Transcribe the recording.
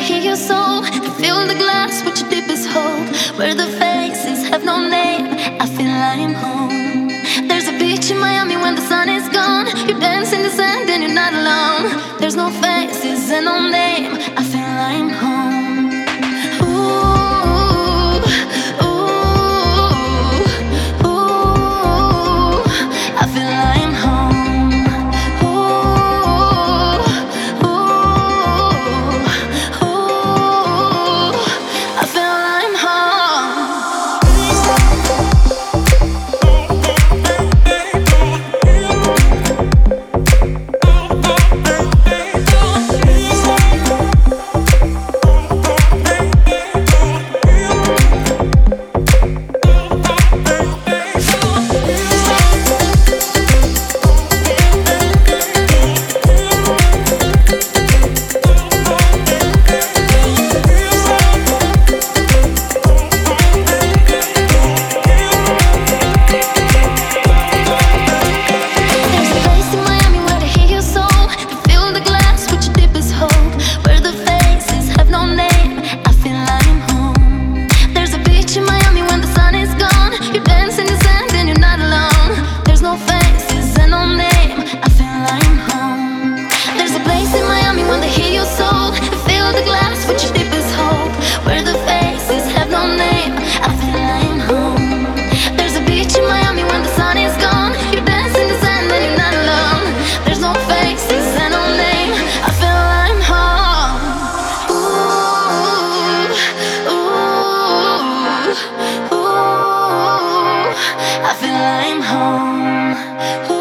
hear your soul. To fill the glass with your deepest hope. Where the faces have no name, I feel I'm home. There's a beach in Miami when the sun is gone. You dance in the sand and you're not alone. There's no faces and no name, I feel I'm home. Ooh, ooh, ooh, I feel I'm home. Ooh, ooh, ooh, I feel I'm home. Ooh, I feel I'm home. Ooh.